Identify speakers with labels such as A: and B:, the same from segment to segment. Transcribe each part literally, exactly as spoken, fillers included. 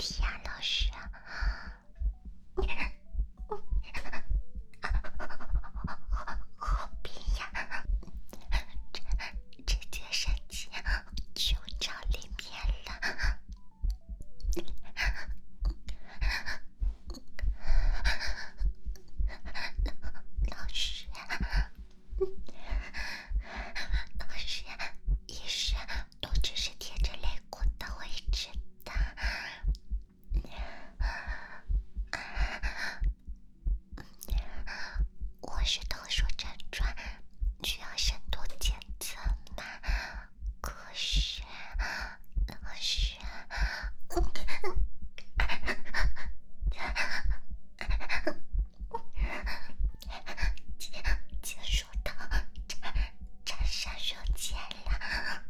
A: 呀，老师？好憋呀！这直接伸进胸罩里面了。老师，老师，医生都只是贴着肋骨的位置的。我是特殊症状，需要深度检测吗？可是，老师，接接触到产产生手结了。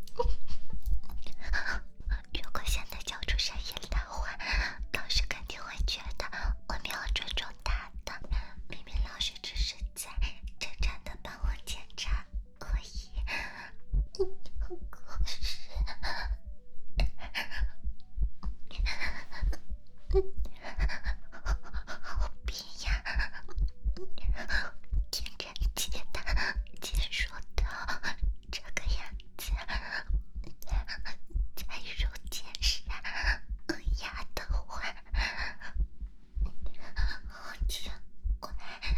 A: 如果现在叫出声音的话，老师肯定会觉得我没有尊重他的。明明老师只是在正常的帮我检查而已。可是，好憋呀！听人姐的解说到这个样子，再入监视压的话，好奇怪。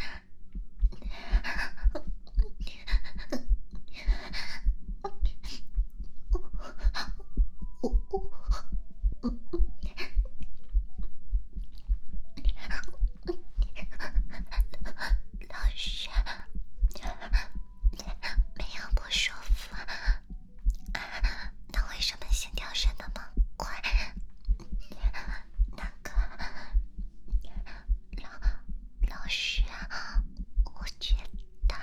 A: 老师，没有不舒服，那为什么心跳声那么快？那个老老师，我觉得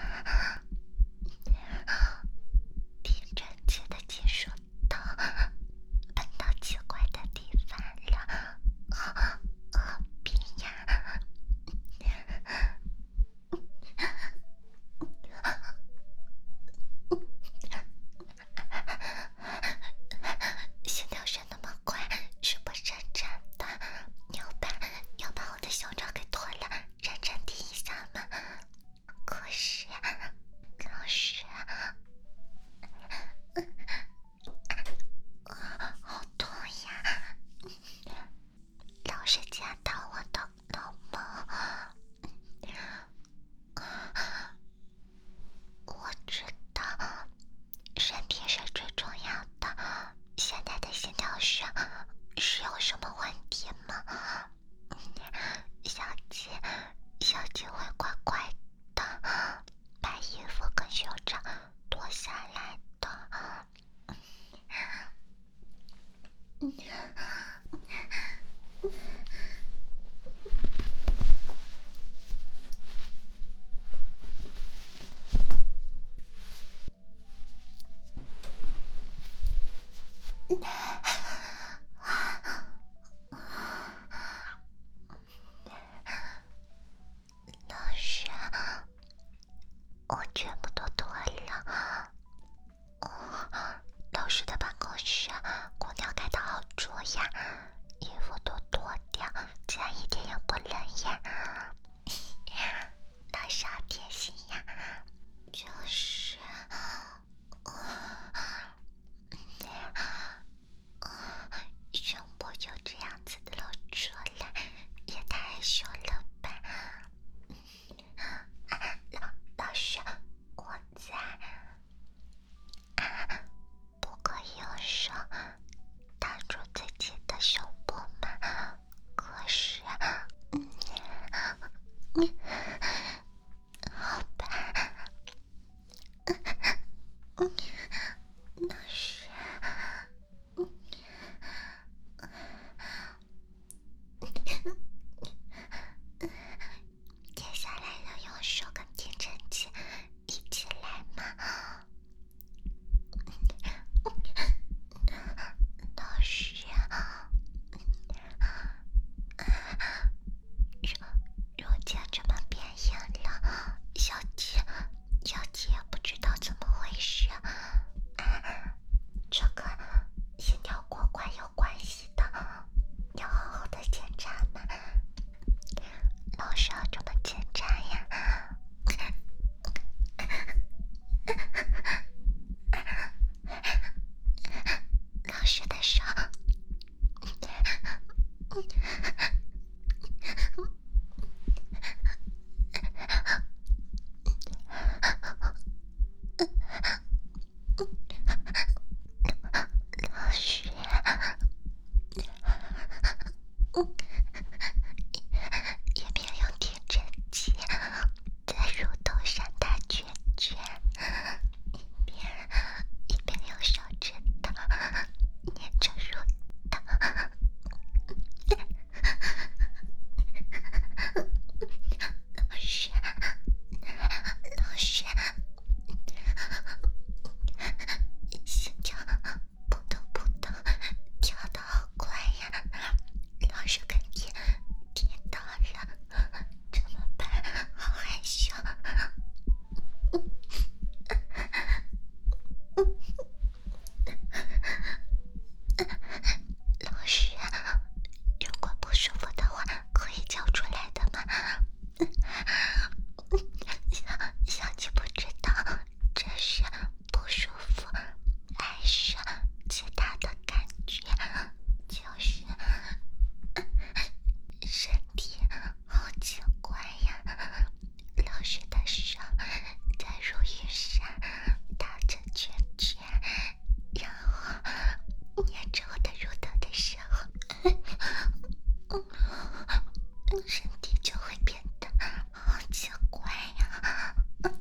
A: 听人姐的解说到碰到奇怪的地方了，好好憋呀！心跳声那么快是不正常的，你要把要把我的胸罩给脱了，认真听一下吗？可是，老师，好痛呀！老师夹到我的脑门。我知道身体是最重要的，现在的心跳声是有什么问题吗？小姐，小姐会乖乖的把衣服跟袖罩脱下来的。老师，我全部都脱了。哦，老师的办公室空调开得好足呀， 一边用点针剂在乳头上打圈圈，一边一边用手指头捏着乳头。老师，老师，心跳扑通扑通跳得好快呀！老师肯定听到了，怎么办？好害羞。老师，如果不舒服的话，可以叫出来的吗？小小鸡不知道这是不舒服还是其他的感觉，就是身体好奇怪呀。老师的手在乳晕上打着圈圈，然后捏着我的乳头的时候，身体就会变得好奇怪呀。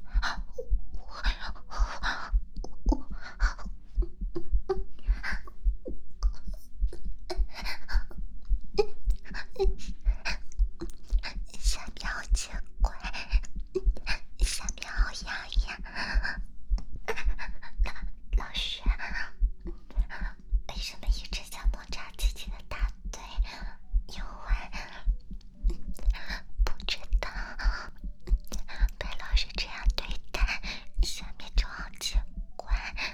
A: 下面好奇怪，下面好痒痒。老老师，为什么一直想摸着自己的大腿？因为不知道被老师这样对待，下面就好奇怪。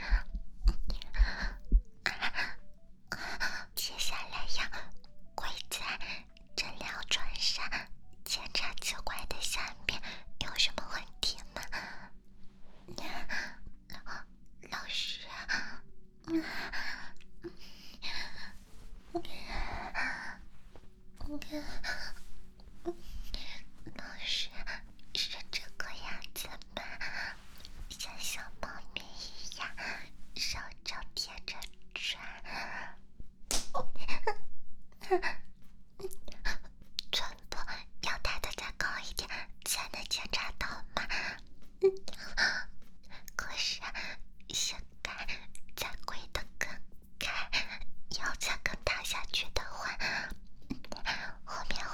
A: 接下来要跪在诊疗床上检查奇怪的下面有什么问题吗？老师，老师是这个样子吗？像小猫咪一样，手肘贴着床。臀部要抬得再高一点才能检查到吗？可是膝盖再跪得更开，腰再更塌下去的话，后面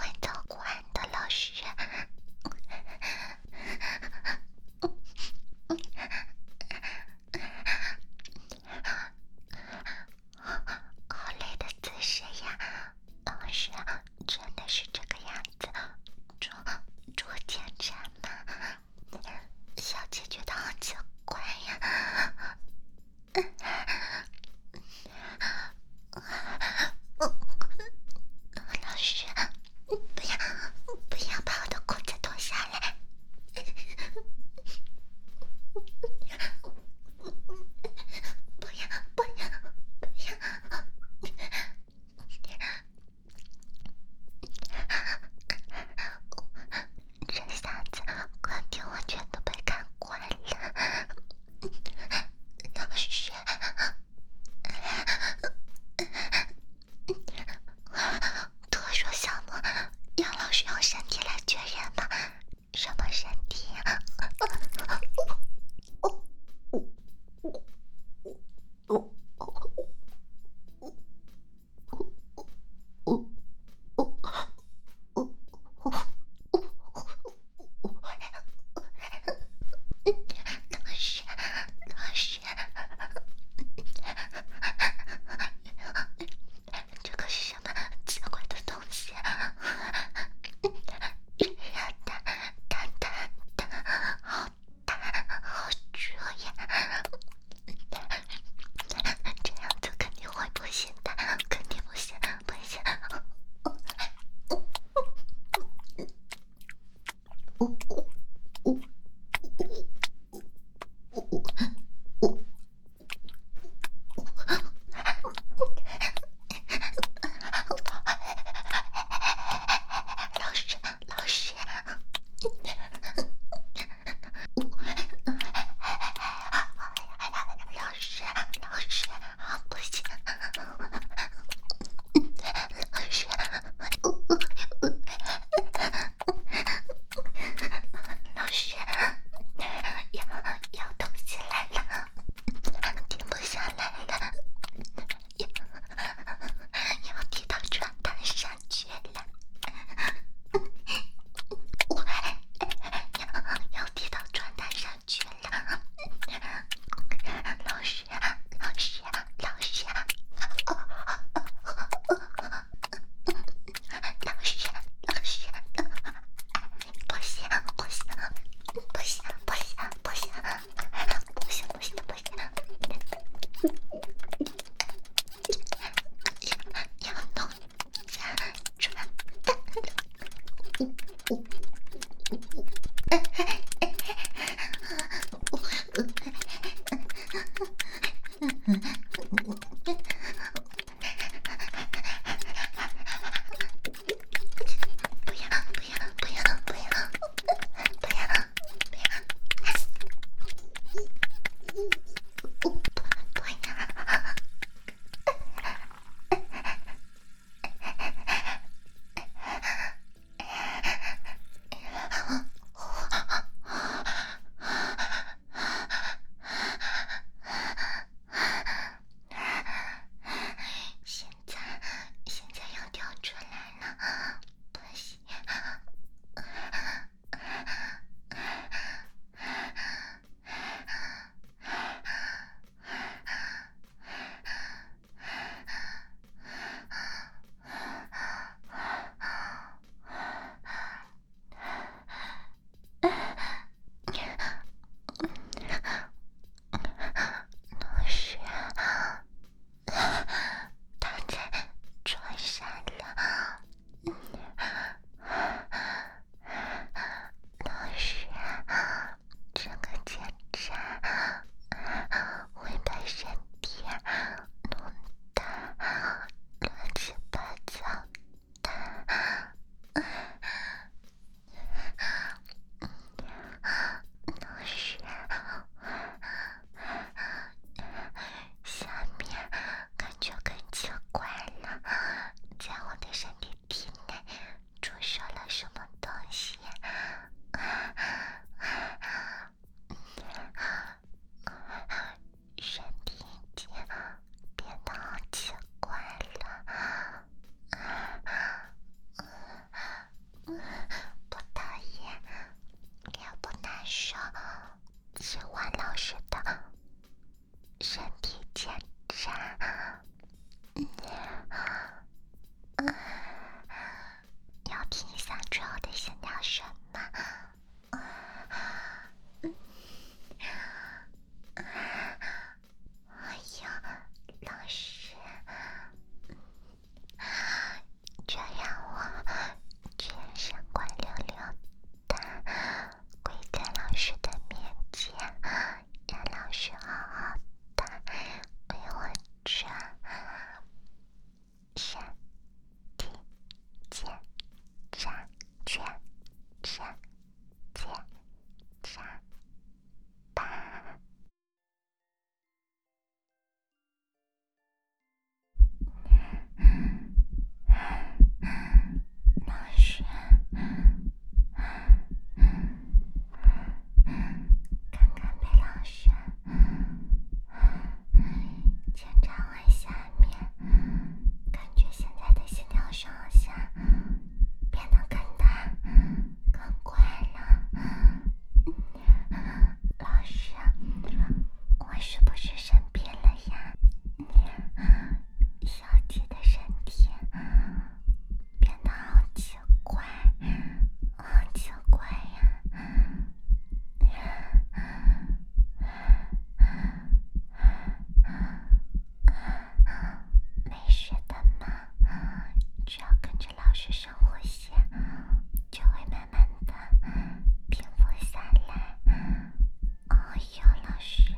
A: 现在现在要掉出来了，不行。老师，躺在床上了。老师，这个检查会把身体弄得乱七八糟的。老师，下面感觉更奇怪了，在我的身体体内注射了什么东西？身体已经变得好奇怪了。不讨厌，也不难受，喜欢老师的身体检查。要听一下最后的心跳声吗？哎呀，老师，这让我全身光溜溜的跪在老师的面前，让老师好好的为我做身体检查，全身检查吧。老师，刚刚被老师检查完下面，感觉现在的心跳声好像变得更大、更快了。老师，我是不是生病了呀？小姐的身体变得好奇怪，好奇怪呀！没事的嘛，只要跟着老师深呼吸，就会慢慢的平复下来。哦哟，老师。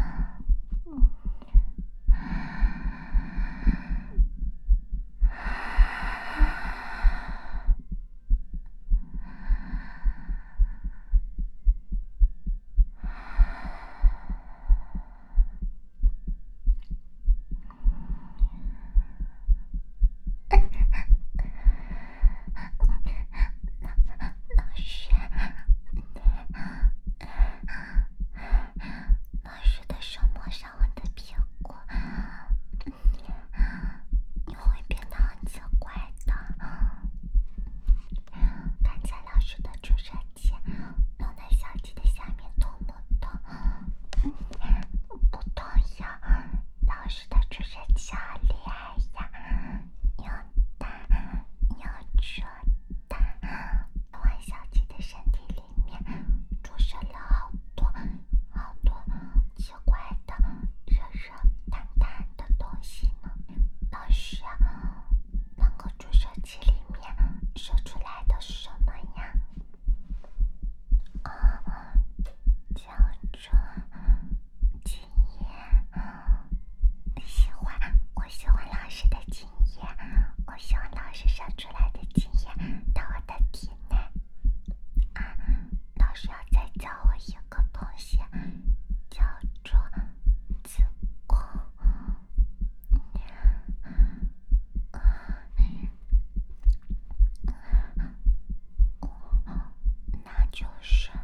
A: 老师，老师的手摸上我的屁股，你会变得很奇怪的。刚才老师的注射器弄在小鸡的下面痛不痛？不痛呀，老师的注射器好厉害呀，又大又准的，往小鸡的身体里面注射了好多好多奇怪的热热淡淡的东西呢。老师，那个注射器里面射出来的是什么呀？ 射出来的精液到我的体内。啊，老师要再教我一个东西，叫做子宫。那就是